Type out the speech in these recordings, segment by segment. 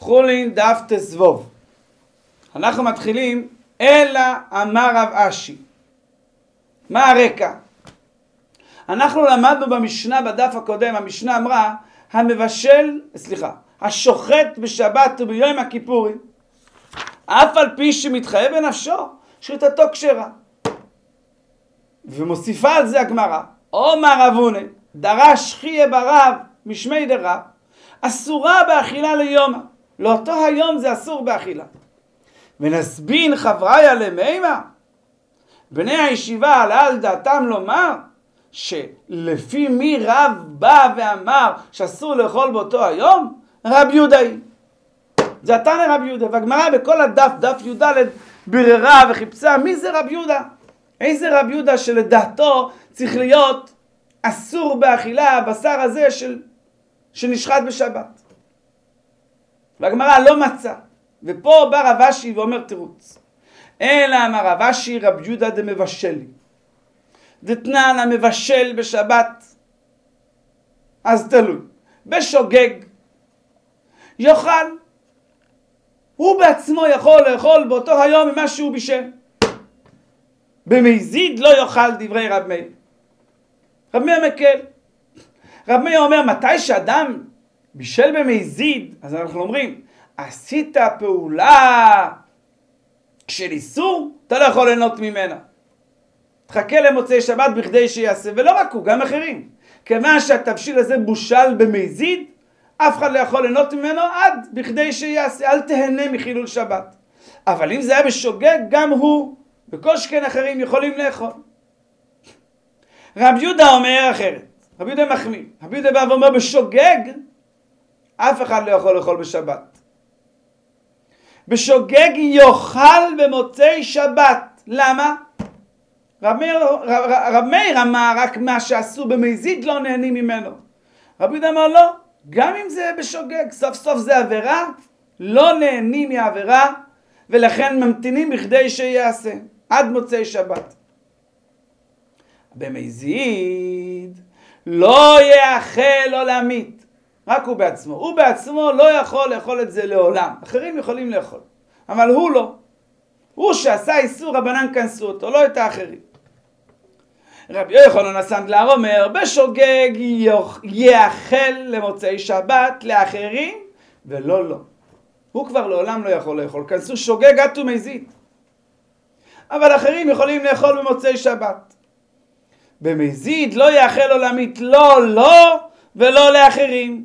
חולין דף תסבוב. אנחנו מתחילים, אלא אמר רב אשי. מה הרקע? אנחנו למדנו במשנה בדף הקודם, המשנה אמרה, השוחט בשבת וביום הכיפורים, אף על פי שמתחייב בנפשו, שחיטתו כשרה. ומוסיפה על זה הגמרא, אומר רב הונא, דרש חיה ברב משמי דרב, אסורה באכילה ליומא. לאותו היום זה אסור באכילה. ונסבין חבריה למימה, בני הישיבה על דעתם לומר, שלפי מי רב בא ואמר שאסור לאכול באותו היום? רב יהודה היא. זה התנא רב יהודה, והגמרא בכל הדף, דף י"ד, ביררה וחיפשה מי זה רב יהודה. איזה רב יהודה שלדעתו צריך להיות אסור באכילה הבשר הזה שנשחט בשבת. והגמרא לא מצא. ופה בא רב אשי ואומר תירוץ. אלא אמר רב אשי רב יהודה דמבשלי. דתנן המבשל בשבת, אז תלוי. בשוגג יאכל. הוא בעצמו יכול לאכול באותו היום ממה שהוא בישל. במזיד לא יאכל, דברי רב מאיר. רב מאיר מקל. רב מאיר אומר, מתי שאדם בישל במזיד, אז אנחנו אומרים, עשית פעולה של איסור, אתה לא יכול ליהנות ממנה. תחכה למוצאי שבת בכדי שיעשה, ולא רק הוא, גם אחרים. כיוון שהתבשיל הזה בושל במזיד, אף אחד לא יכול ליהנות ממנו עד בכדי שיעשה, אל תהנה מחילול שבת. אבל אם זה היה בשוגג, גם הוא, וכל שכן אחרים יכולים לאכול. רב יהודה אומר אחרת, רב יהודה מחמיא. רב יהודה בא ואומר, בשוגג, אף אחד לא יכול לאכול בשבת. בשוגג יאכל במוצאי שבת. למה? רב מאיר אמר רק מה שעשו במזיד לא נהנים ממנו. רב יהודה אמר לא, גם אם זה בשוגג, סוף סוף זה עבירה, לא נהנים מעבירה, ולכן ממתינים בכדי שיעשה, עד מוצאי שבת. במזיד לא יאכל עולמית, רק הוא בעצמו. הוא בעצמו לא יכול לאכול את זה לעולם. אחרים יכולים לאכול, אבל הוא לא. הוא שעשה איסור, רבנן כנסו אותו, לא את האחרים. רבי יוחנן הסנדלר אומר, בשוגג יאכל למוצאי שבת לאחרים, ולא לא. הוא כבר לעולם לא יכול לאכול. כנסו שוגג עד ומזיד. אבל אחרים יכולים לאכול במוצאי שבת. במזיד לא יאכל עולמית, לא ולא לאחרים.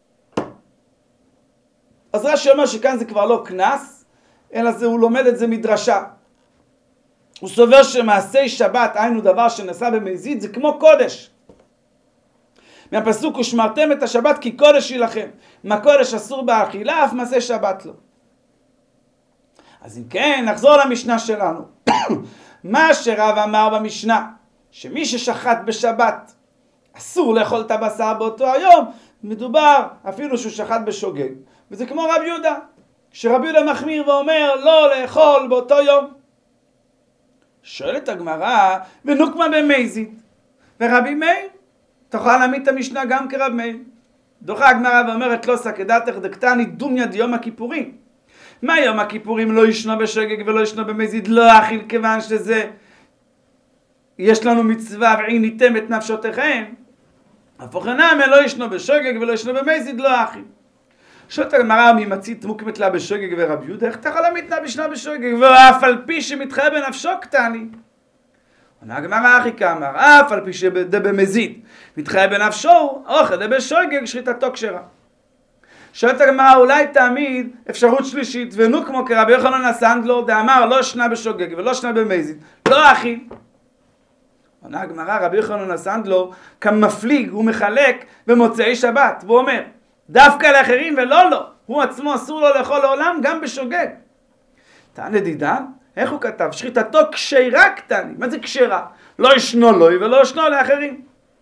אז רש"י אומר שכאן זה כבר לא כנס, אלא הוא לומד את זה מדרשה. הוא סובר שמעשי שבת, היינו דבר שנעשה במזיד, זה כמו קודש. מהפסוק, ושמרתם את השבת כי קודש היא לכם. מה קודש אסור באכילה, אף מעשה שבת לא. אז אם כן, נחזור למשנה שלנו. מה שרב אמר במשנה, שמי ששחט בשבת, אסור לאכול את הבשר באותו היום, מדובר אפילו שהוא שחט בשוגג. וזה כמו רב יהודה, שרב יהודה מחמיר ואומר לא לאכול באותו יום. שואלת הגמרא, ונוקמה במזיד, ורבי מאיר, תוכל להעמיד את המשנה גם כרב מאיר. דוחה הגמרא ואומרת לא סקדתך דקתני דומיה דיום הכיפורים. מה יום הכיפורים לא ישנו בשוגג ולא ישנו במזיד? לא אכיל, כיוון שזה יש לנו מצווה ועיניתם את נפשותיכם. הפוך הנמי לא ישנו בשוגג ולא ישנו במזיד, לא אכיל. שואלת הגמרא, מי מצית מוקמת לה בשוגג ורב יהודה, איך תוכל להעמיד לה משנה בשוגג? ואף על פי שמתחייב בנפשו קטני. עונה הגמרא אחי כאמר, אף על פי שבמזיד מתחייב בנפשו, אוכל בשוגג שחיטתו כשרה. שואלת הגמרא, אולי תעמיד אפשרות שלישית, ונו כמו כרבי יוחנן הסנדלר דאמר לא שנה בשוגג ולא שנה במזיד, לא אחי. עונה הגמרא, רבי יוחנן הסנדלר כמפליג הוא מחלק במוצאי שבת, והוא אומר דווקא לאחרים ולא לו, הוא עצמו אסור לו לאכול לעולם גם בשוגג. תענה דידן, איך הוא כתב? שחיטתו כשרה קטני. מה זה כשרה? לא ישנו לוי ולא ישנו לאחרים.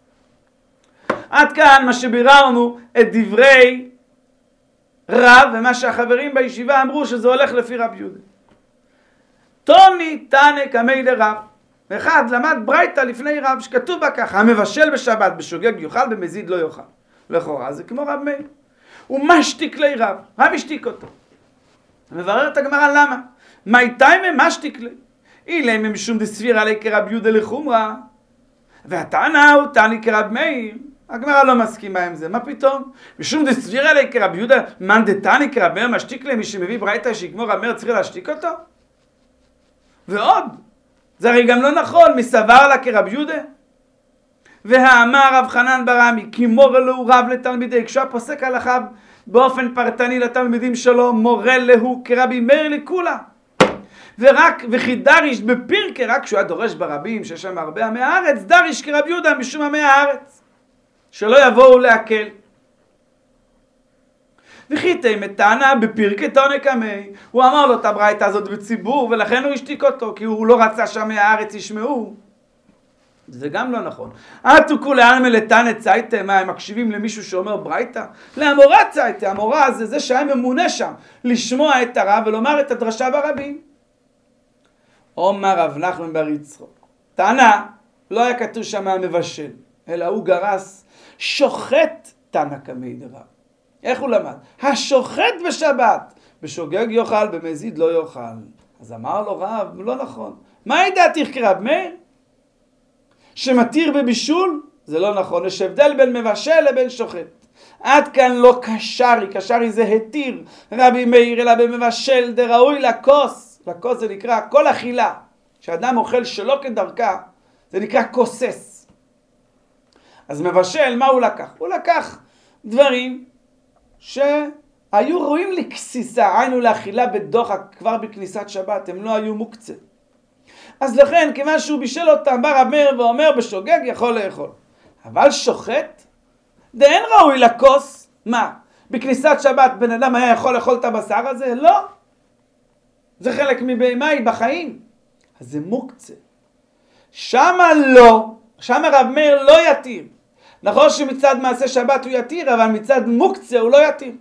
עד כאן מה שביררנו את דברי רב, ומה שהחברים בישיבה אמרו שזה הולך לפי רב יהודה. תוני תנא קמי דרב. אחד למד ברייתא לפני רב שכתוב בה ככה, המבשל בשבת בשוגג יאכל, במזיד לא יאכל. לכאורה זה כמו רב מאיר. הוא משתיק לי רב השתיק אותו. מבררת הגמרא למה? מה איתיימה משתיק לי? אילי משום דסבירה לי כרב יהודה לחומרה, והטענה הוא טעני כרב מאיר. הגמרא לא מסכימה עם זה, מה פתאום? משום דסבירה לי כרב יהודה, מאן דטעני כרב מאיר משתיק לי, מי שמביא ברייתא שיגמור רב מאיר צריך להשתיק אותו? ועוד, זה הרי גם לא נכון, מסבר לה כרב יהודה? והאמר רב חנן ברמי, כי מורה לו רב לתלמידי, כשהוא פוסק הלכה באופן פרטני לתלמידים שלו, מורה לו כרבי מאיר לכולה. וכי דריש בפירקה, רק כשהוא היה דורש ברבים, שיש שם הרבה עמי הארץ, דריש כרב יהודה משום עמי הארץ, שלא יבואו להקל. וכי תימתנה בפירקה תענק עמי, הוא אמר לו את הברייתא הזאת בציבור, ולכן הוא השתיק אותו, כי הוא לא רצה שעמי הארץ ישמעו. זה גם לא נכון. עתו כולי עלמא לתנא צייתא, מה הם מקשיבים למישהו שאומר ברייתא? לאמורא צייתא, המורא זה שהיה ממונה שם, לשמוע את הרב ולומר את הדרשה ברבים. אומר רב נחמן בר יצחק, תנא, לא היה כתוב שם המבשל, אלא הוא גרס שוחט תנא קמי דרב. איך הוא למד? השוחט בשבת, בשוגג יאכל, במזיד לא יאכל. אז אמר לו רב, לא נכון. מה ידעתיך כרב מאיר? שמתיר בבישול? זה לא נכון, יש הבדל בין מבשל לבין שוחט. עד כאן לא קשרי, קשרי זה התיר רבי מאיר, אלא במבשל דראוי לכוס. לכוס זה נקרא כל אכילה, שאדם אוכל שלא כדרכה, זה נקרא כוסס. אז מבשל, מה הוא לקח? הוא לקח דברים שהיו ראויים לכסיסה, היינו לאכילה בדוחק כבר בכניסת שבת, הם לא היו מוקצה. אז לכן, כיוון שהוא בישל אותם, בא רב מאיר ואומר בשוגג יכול לאכול. אבל שוחט, דאין ראוי לכוס, מה? בכניסת שבת בן אדם היה יכול לאכול את הבשר הזה? לא. זה חלק מבהמי בחיים. אז זה מוקצה. שמה לא, שמה רב מאיר לא יתיר. נכון שמצד מעשה שבת הוא יתיר, אבל מצד מוקצה הוא לא יתיר.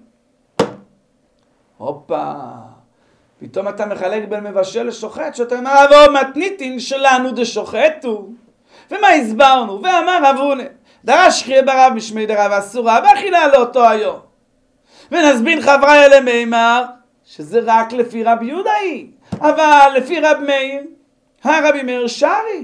הופה. פתאום אתה מחלק בין מבשל לשוחט, שאתה אומר, אבל מתניתין שלנו דשוחטו. ומה הסברנו? ואמר רב הונא, דרש חייה ברב משמי דרב אסורה, באכילה לאותו היום. ונסבין חבריה למימר, שזה רק לפי רב יהודה היא. אבל לפי רב מאיר, הרבי מאיר שרי.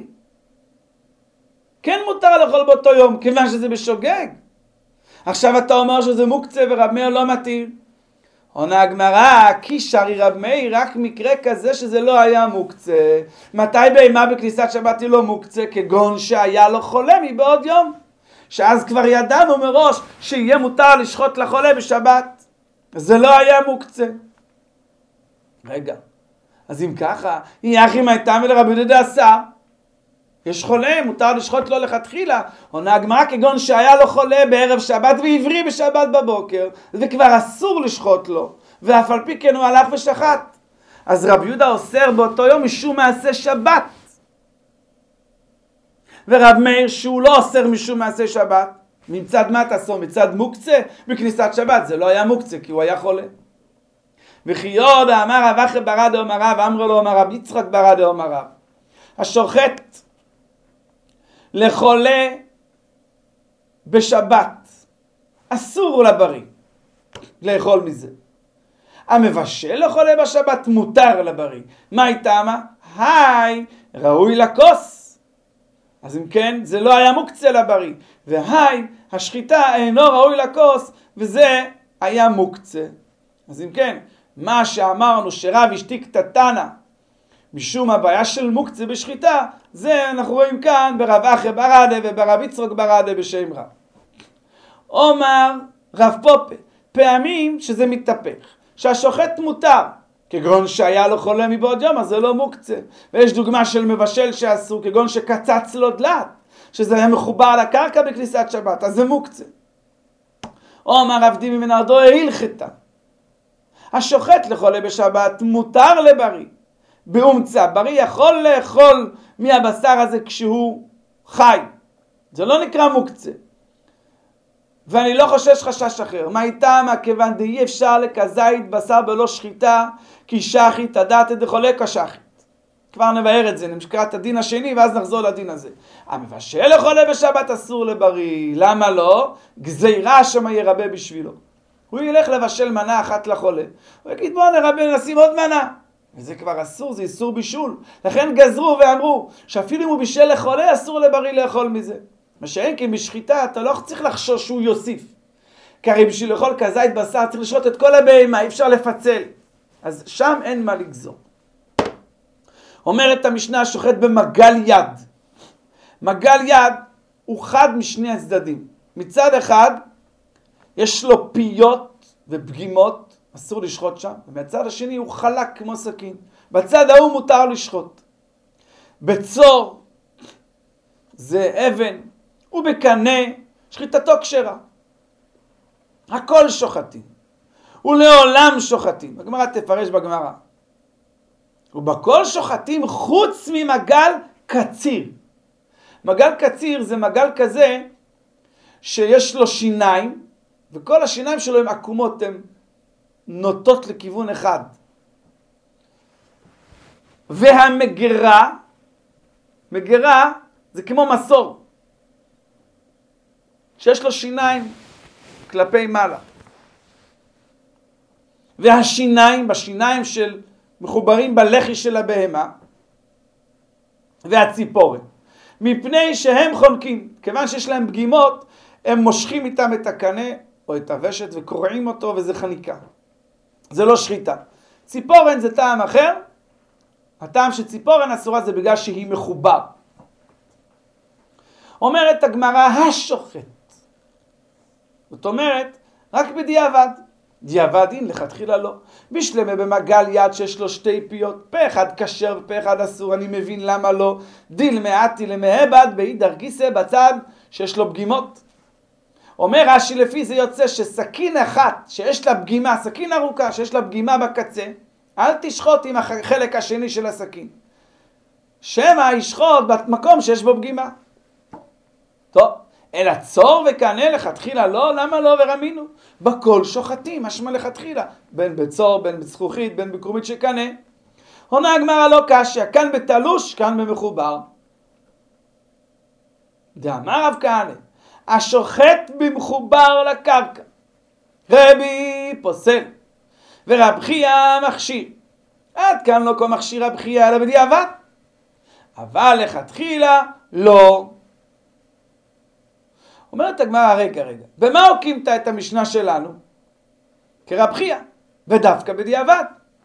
כן מותר לאכול באותו יום, כיוון שזה בשוגג. עכשיו אתה אומר שזה מוקצה ורב מאיר לא מתיר. עונה הגמרא, כי שרי רב מאיר, רק מקרה כזה שזה לא היה מוקצה. מתי בהמה בכניסת שבת היא לא מוקצה? כגון שהיה לו חולה מבעוד יום. שאז כבר ידענו מראש שיהיה מותר לשחוט לחולה בשבת. זה לא היה מוקצה. רגע, אז אם ככה, יחי מהייתם ולרבי יהודה דעשה. יש חולה, מותר לשחוט לו לכתחילה. עונה הגמרא כגון שהיה לו חולה בערב שבת ועברי בשבת בבוקר, וכבר אסור לשחוט לו, ואף על פי כן הוא הלך ושחט. אז רבי יהודה אוסר באותו יום משום מעשה שבת. ורב מאיר שהוא לא אוסר משום מעשה שבת. מצד מה תעשו? מצד מוקצה? בכניסת שבת זה לא היה מוקצה כי הוא היה חולה. וכי עוד אמר רב אחי ברא דאמר רב, אמר לו אמר רב יצחק ברא דאמר רב. השוחט לחולה בשבת אסור לבריא לאכול מזה. המבשל לחולה בשבת מותר לבריא. מה איתמה? היי, ראוי לכוס. אז אם כן, זה לא היה מוקצה לבריא. והי, השחיטה אינו ראוי לכוס, וזה היה מוקצה. אז אם כן, מה שאמרנו שרב השתיק את התנא משום הבעיה של מוקצה בשחיטה, זה אנחנו רואים כאן ברב אחי ברדה וברב יצחק ברדה בשם רב. אומר רב פופה, פעמים שזה מתהפך, שהשוחט מותר, כגון שהיה לו חולה מבעוד יום, אז זה לא מוקצה. ויש דוגמה של מבשל שעשו, כגון שקצץ לו דלת, שזה היה מחובר לקרקע בכניסת שבת, אז זה מוקצה. אומר רב דימי מנרדו הלכתה, השוחט לחולה בשבת מותר לבריא. באומצה, בריא יכול לאכול מהבשר הזה כשהוא חי. זה לא נקרא מוקצה. ואני לא חושש חשש אחר. מה איתם? כיוון דאי אפשר לכזית בשר בלא שחיטה, כי שחית הדעת דחולה כשחית. כבר נבהר את זה, נקרא את הדין השני ואז נחזור לדין הזה. המבשל לחולה בשבת אסור לבריא. למה לא? גזירה שמה ירבה בשבילו. הוא ילך לבשל מנה אחת לחולה, הוא יגיד בוא נרבה נשים עוד מנה. וזה כבר אסור, זה איסור בישול. לכן גזרו ואמרו שאפילו אם הוא בישל לחולה אסור לבריא לאכול מזה. מה שאין כי בשחיטה אתה לא צריך לחשוש שהוא יוסיף. כי הרי בשביל לאכול כזית בשר צריך לשחוט את כל הבהמה, אי אפשר לפצל. אז שם אין מה לגזור. אומרת המשנה שוחט במגל יד. מגל יד הוא חד משני הצדדים. מצד אחד יש לו פיות ופגימות, אסור לשחוט שם, ומהצד השני הוא חלק כמו סכין. בצד ההוא מותר לשחוט. בצור זה אבן, ובקנה שחיטתו כשרה. הכל שוחטים. ולעולם שוחטים. הגמרא תפרש בגמרא. ובכל שוחטים חוץ ממגל קציר. מגל קציר זה מגל כזה שיש לו שיניים, וכל השיניים שלו הן עקומות, הן נוטות לכיוון אחד. והמגרה, מגרה זה כמו מסור, שיש לו שיניים כלפי מעלה. והשיניים, בשיניים של מחוברים בלחי של הבהמה, והציפורן. מפני שהם חונקים, כיוון שיש להם פגימות, הם מושכים איתם את הקנה או את הוושת וקורעים אותו, וזה חניקה. זה לא שחיטה. ציפורן זה טעם אחר. הטעם שציפורן אסורה זה בגלל שהיא מחובר. אומרת הגמרא השוחט. זאת אומרת, רק בדיעבד. דיעבד אין, לכתחילה לא. בשלמה במגל יד שיש לו שתי פיות, פה אחד כשר ופה אחד אסור, אני מבין למה לא. דיל מעטי למהבד באידר גיסא בצד שיש לו פגימות. אומר רש"י לפי זה יוצא שסכין אחת שיש לה פגימה, סכין ארוכה שיש לה פגימה בקצה, אל תשחוט עם החלק השני של הסכין. שמא ישחוט במקום שיש בו פגימה. טוב, אלא צור וקנה לכתחילה לא, למה לא ורמינו? בכל שוחטים, משמע לכתחילה, בין בצור, בין בזכוכית, בין בקרומית שקנה. עונה הגמרא לא קשיא, כאן בתלוש, כאן במחובר. דאמר רב כהנא, השוחט במחובר לקרקע, רבי פוסל, ורב חייא מכשיר. עד כאן לא כל מכשיר רב חייא אלא בדיעבד. אבל לכתחילה לא. אומרת הגמרא, רגע, במה הוקימת את המשנה שלנו? כרב חייא, ודווקא בדיעבד.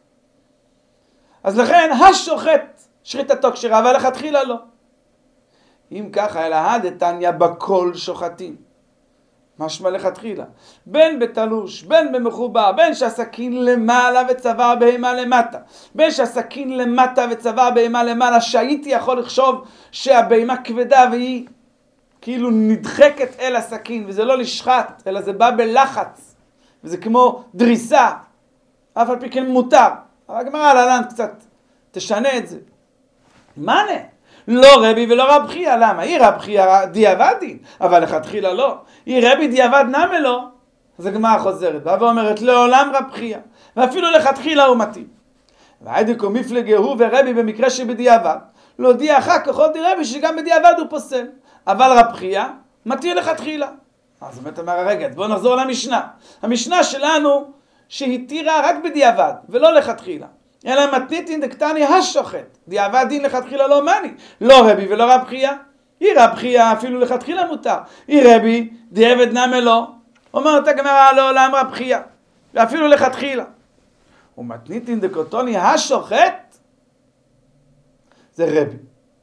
אז לכן השוחט שחיטתו כשרה, אבל לכתחילה לא. אם ככה, אלא הדתניא בכל שוחטים. משמע לכתחילה. בין בתלוש, בין במחובר, בין שהסכין למעלה וצבע בהמה למטה. בין שהסכין למטה וצבע בהמה למעלה, שהייתי יכול לחשוב שהבהמה כבדה והיא כאילו נדחקת אל הסכין, וזה לא לשחט, אלא זה בא בלחץ, וזה כמו דריסה, אף על פי כן מותר. אבל הגמרא להלן קצת תשנה את זה. מה נה? לא רבי ולא רב חייא, למה? היא רב חייא דיעבדי, אבל לכתחילה לא. היא רבי דיעבד נמה לא. אז הגמרא חוזרת, באה ואומרת, לעולם רב חייא, ואפילו לכתחילה הוא מתאים. והיידקו מפלגה הוא ורבי במקרה שבדיעבד, להודיע אחר כך עוד רבי שגם בדיעבד הוא פוסל. אבל רב חייא מתיר לכתחילה. אז באמת אמר הרגע, בואו נחזור למשנה. המשנה שלנו שהתירה רק בדיעבד ולא לכתחילה. אלא מתניתין דקטני השוחט. דיעבד דין לכתחילה לא מני. לא רבי ולא רב חייא. היא רב חייא אפילו לכתחילה מותר. היא רבי דיעבד נמה לא. אומרת הגמרא לעולם רב חייא. ואפילו לכתחילה. ומתניתין דקטני השוחט. זה רבי.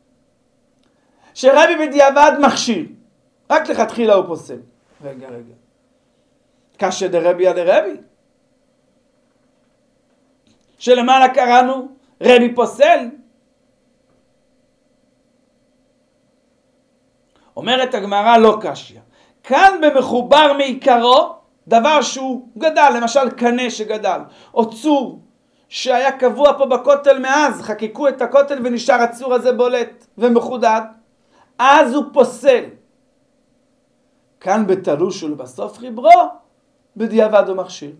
שרבי בדיעבד מכשיר. רק לכתחילה הוא פוסל. רגע. קשה דרבי על רבי. שלמעלה קראנו רבי פוסל. אומרת הגמרא לא קשיא. כאן במחובר מעיקרו דבר שהוא גדל, למשל קנה שגדל, או צור שהיה קבוע פה בכותל מאז, חקקו את הכותל ונשאר הצור הזה בולט ומחודד, אז הוא פוסל. כאן בתלוש ולבסוף חיברו, בדיעבד הוא מכשיר.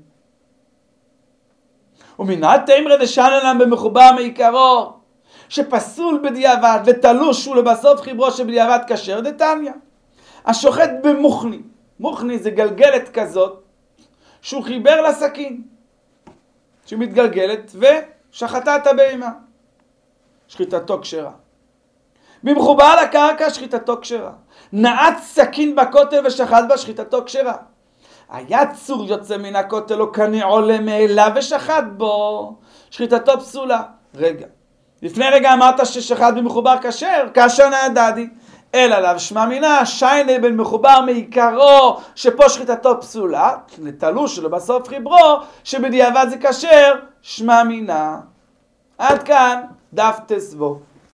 ומנהל תאמרי דשאנן במחובר מעיקרו, שפסול בדיעבד, ותלוש ולבסוף חיברו שבדיעבד כשר דתניא. השוחט במוכני, מוכני זה גלגלת כזאת, שהוא חיבר לסכין, שמתגלגלת ושחטה את הבהמה. שחיטתו כשרה. במחובר לקרקע, שחיטתו כשרה. נעץ סכין בכותל ושחט בה, שחיטתו כשרה. היה צור יוצא מן הכותל או קנה עולה מאליו ושחט בו, שחיטתו פסולה. רגע, לפני רגע אמרת ששחט במחובר כשר, כאשר נעדדי. אלא עליו שמע מינה, שיינה בן מחובר מעיקרו, שפה שחיטתו פסולה, נטלו שלו בסוף חיברו, שבדיעבד זה כשר, שמע מינה. עד כאן דף תסבו.